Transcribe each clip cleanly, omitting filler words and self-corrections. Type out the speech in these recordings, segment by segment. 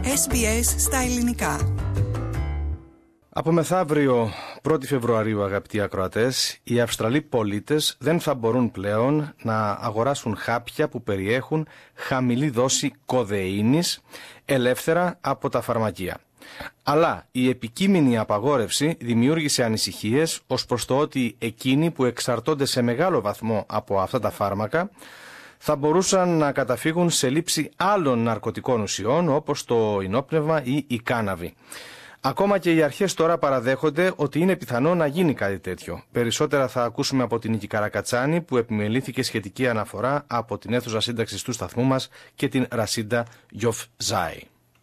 SBS στα ελληνικά. Από μεθαύριο 1η Φεβρουαρίου, αγαπητοί ακροατές, οι Αυστραλοί πολίτες δεν θα μπορούν πλέον να αγοράσουν χάπια που περιέχουν χαμηλή δόση κοδεΐνης ελεύθερα από τα φαρμακεία. Αλλά η επικείμενη απαγόρευση δημιούργησε ανησυχίες ως προς το ότι εκείνοι που εξαρτώνται σε μεγάλο βαθμό από αυτά τα φάρμακα θα μπορούσαν να καταφύγουν σε λήψη άλλων ναρκωτικών ουσιών όπως το ινόπνευμα ή η κάναβη. Ακόμα και οι αρχές τώρα παραδέχονται ότι είναι πιθανό να γίνει κάτι τέτοιο. Περισσότερα θα ακούσουμε από την Νίκη Καρακατσάνη, που επιμελήθηκε σχετική αναφορά από την αίθουσα σύνταξης του σταθμού μας, και την Ρασίντα Γιοφζάη.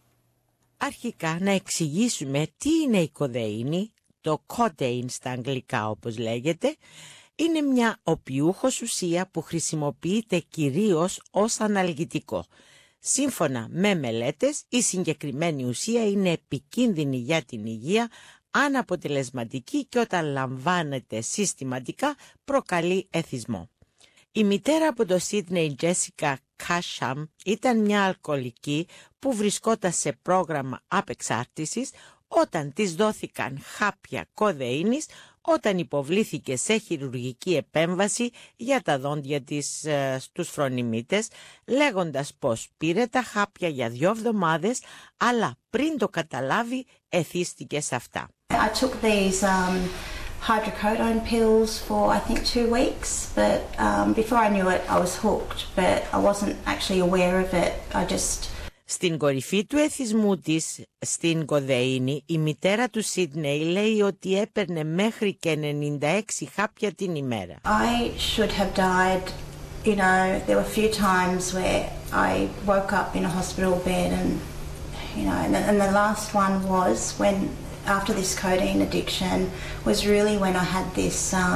Αρχικά να εξηγήσουμε τι είναι η κοδεΐνη, το codeine στα αγγλικά όπως λέγεται. Είναι μια οπιούχος ουσία που χρησιμοποιείται κυρίως ως αναλγητικό. Σύμφωνα με μελέτες, η συγκεκριμένη ουσία είναι επικίνδυνη για την υγεία, αναποτελεσματική και όταν λαμβάνεται συστηματικά προκαλεί εθισμό. Η μητέρα από το Σίδνεϊ, Τζέσικα Κάσαμ, ήταν μια αλκοολική που βρισκόταν σε πρόγραμμα απεξάρτησης όταν της δόθηκαν χάπια κοδεΐνης όταν υποβλήθηκε σε χειρουργική επέμβαση για τα δόντια της στους φρονιμίτες, λέγοντας πως πήρε τα χάπια για 2 εβδομάδες, αλλά πριν το καταλάβει εθίστηκε σε αυτά. I took these hydrocodone pills for I think 2 weeks, but before I knew it I was hooked, but I wasn't actually aware of it. I just... Στην κορυφή του εθισμού της στην κοδεΐνη, η μητέρα του Σίδνεϊ λέει ότι έπαιρνε μέχρι και 96 χάπια την ημέρα. I should have died. You know, there were a few times where I woke up in a hospital bed and, you know, and the last one was when, after this codeine addiction, was really when I had this,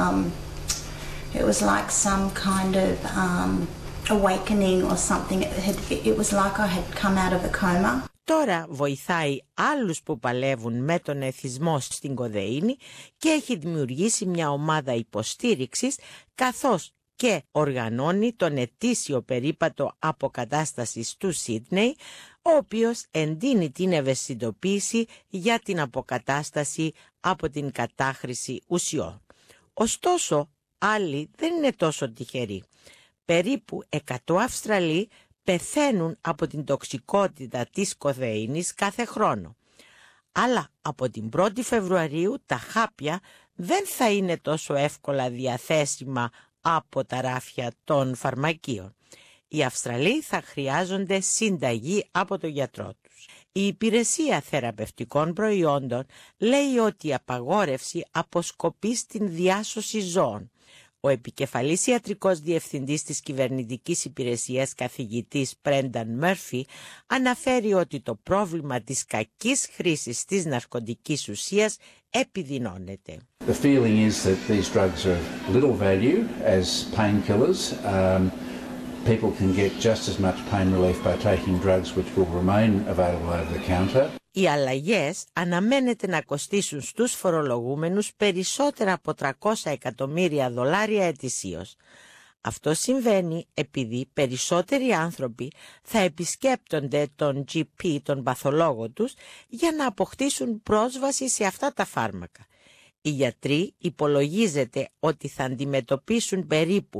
it was like some kind of awakening or something. It was like I had come out of a coma. Τώρα βοηθάει άλλους που παλεύουν με τον εθισμό στην κοδεΐνη και έχει δημιουργήσει μια ομάδα υποστήριξης, καθώς και οργανώνει τον ετήσιο περίπατο αποκατάστασης του Σίδνεϊ, ο οποίος εντείνει την ευαισθητοποίηση για την αποκατάσταση από την κατάχρηση ουσιών. Ωστόσο, άλλοι δεν είναι τόσο τυχεροί. Περίπου 100 Αυστραλοί πεθαίνουν από την τοξικότητα της κοδεΐνης κάθε χρόνο. Αλλά από την 1η Φεβρουαρίου τα χάπια δεν θα είναι τόσο εύκολα διαθέσιμα από τα ράφια των φαρμακείων. Οι Αυστραλοί θα χρειάζονται συνταγή από τον γιατρό τους. Η Υπηρεσία Θεραπευτικών Προϊόντων λέει ότι η απαγόρευση αποσκοπεί στην διάσωση ζώων. Ο επικεφαλής ιατρικός διευθυντής της κυβερνητικής υπηρεσίας, καθηγητής Πρένταν Μέρφι, αναφέρει ότι το πρόβλημα της κακής χρήσης της ναρκωτικής ουσίας επιδεινώνεται. The feeling is that these drugs are of little value as painkillers. People can get just as much pain relief by taking drugs which will remain available over the counter. Οι αλλαγές αναμένεται να κοστίσουν στους φορολογούμενους περισσότερα από $300 εκατομμύρια ετησίως. Αυτό συμβαίνει επειδή περισσότεροι άνθρωποι θα επισκέπτονται τον GP, τον παθολόγο τους, για να αποκτήσουν πρόσβαση σε αυτά τα φάρμακα. Οι γιατροί υπολογίζεται ότι θα αντιμετωπίσουν περίπου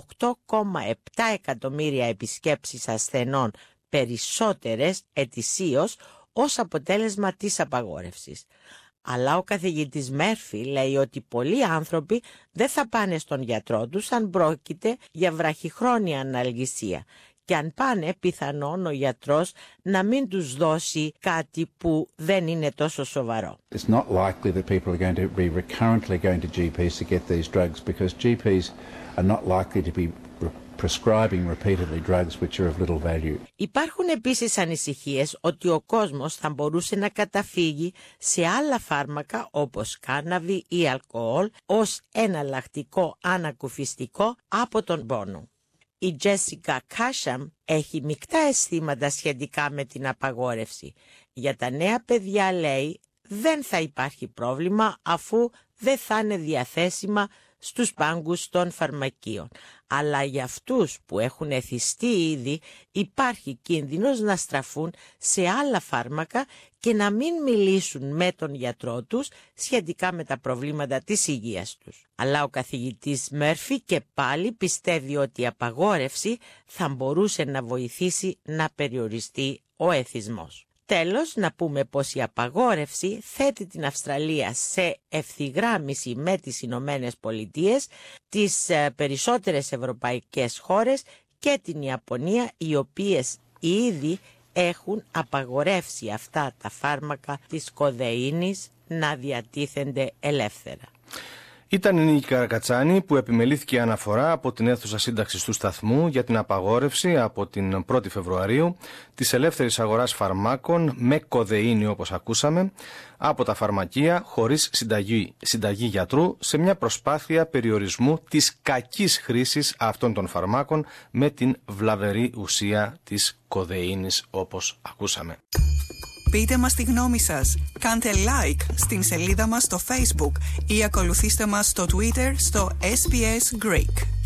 8,7 εκατομμύρια επισκέψεις ασθενών περισσότερες ετησίως ως αποτέλεσμα της απαγόρευσης. Αλλά ο καθηγητής Μέρφι λέει ότι πολλοί άνθρωποι δεν θα πάνε στον γιατρό τους αν πρόκειται για βραχυχρόνια αναλγησία, και αν πάνε πιθανόν ο γιατρός να μην τους δώσει κάτι που δεν είναι τόσο σοβαρό. It's not likely that people are going to be recurrently going to GPs to get these drugs because GPs are not likely to be prescribing repeatedly drugs which are of little value. Υπάρχουν επίσης ανησυχίες ότι ο κόσμος θα μπορούσε να καταφύγει σε άλλα φάρμακα όπως κάναβη ή αλκοόλ ως εναλλακτικό ανακουφιστικό από τον πόνο. Η Τζέσικα Κάσαμ έχει μεικτά αισθήματα σχετικά με την απαγόρευση. Για τα νέα παιδιά, λέει, δεν θα υπάρχει πρόβλημα αφού δεν θα είναι διαθέσιμα στους πάγκους των φαρμακείων. Αλλά για αυτούς που έχουν εθιστεί ήδη υπάρχει κίνδυνος να στραφούν σε άλλα φάρμακα και να μην μιλήσουν με τον γιατρό τους σχετικά με τα προβλήματα της υγείας τους. Αλλά ο καθηγητής Μέρφυ και πάλι πιστεύει ότι η απαγόρευση θα μπορούσε να βοηθήσει να περιοριστεί ο εθισμός. Τέλος, να πούμε πως η απαγόρευση θέτει την Αυστραλία σε ευθυγράμμιση με τις Ηνωμένες Πολιτείες, τις περισσότερες ευρωπαϊκές χώρες και την Ιαπωνία, οι οποίες ήδη έχουν απαγορεύσει αυτά τα φάρμακα της κοδεΐνης να διατίθενται ελεύθερα. Ήταν η Νίκη Καρακατσάνη που επιμελήθηκε αναφορά από την αίθουσα σύνταξης του σταθμού για την απαγόρευση από την 1η Φεβρουαρίου της ελεύθερης αγοράς φαρμάκων με κοδεΐνη, όπως ακούσαμε, από τα φαρμακεία χωρίς συνταγή γιατρού, σε μια προσπάθεια περιορισμού της κακής χρήσης αυτών των φαρμάκων με την βλαβερή ουσία της κοδεΐνης, όπως ακούσαμε. Πείτε μας τη γνώμη σας, κάντε like στην σελίδα μας στο Facebook ή ακολουθήστε μας στο Twitter στο SBS Greek.